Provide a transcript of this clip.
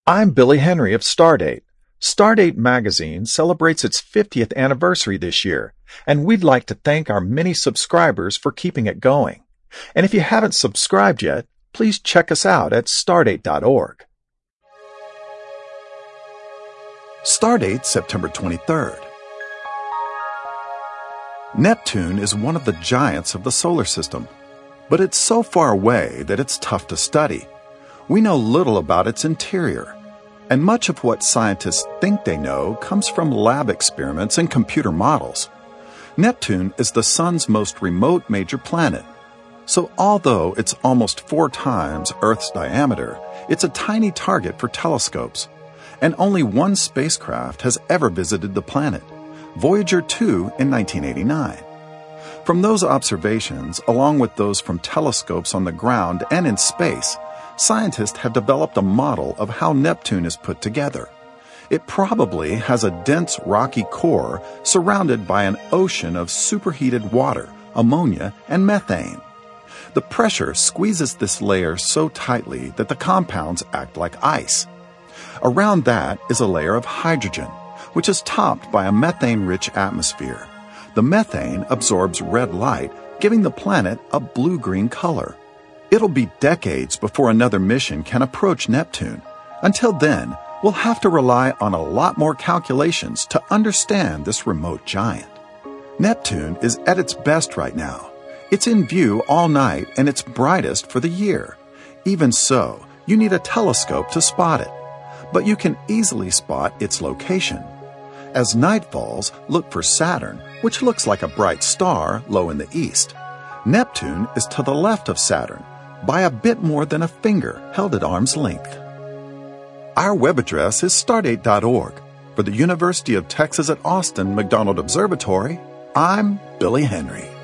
I'm Billy Henry of Stardate. Stardate magazine celebrates its 50th anniversary this year, and we'd like to thank our many subscribers for keeping it going. And if you haven't subscribed yet, please check us out at stardate.org. Stardate, September 23rd. Neptune is one of the giants of the solar system, but it's so far away that it's tough to study. We know little about its interior, and much of what scientists think they know comes from lab experiments and computer models. Neptune is the Sun's most remote major planet, so although it's almost 4 times Earth's diameter, it's a tiny target for telescopes, and only one spacecraft has ever visited the planet, Voyager 2 in 1989. From those observations, along with those from telescopes on the ground and in space, scientists have developed a model of how Neptune is put together. It probably has a dense rocky core surrounded by an ocean of superheated water, ammonia, and methane. The pressure squeezes this layer so tightly that the compounds act like ice. Around that is a layer of hydrogen, which is topped by a methane-rich atmosphere. The methane absorbs red light, giving the planet a blue-green color. It'll be decades before another mission can approach Neptune. Until then, we'll have to rely on a lot more calculations to understand this remote giant. Neptune is at its best right now. It's in view all night and it's brightest for the year. Even so, you need a telescope to spot it. But you can easily spot its location. As night falls, look for Saturn, which looks like a bright star low in the east. Neptune is to the left of Saturn, by a bit more than a finger held at arm's length. Our web address is stardate.org. For the University of Texas at Austin McDonald Observatory, I'm Billy Henry.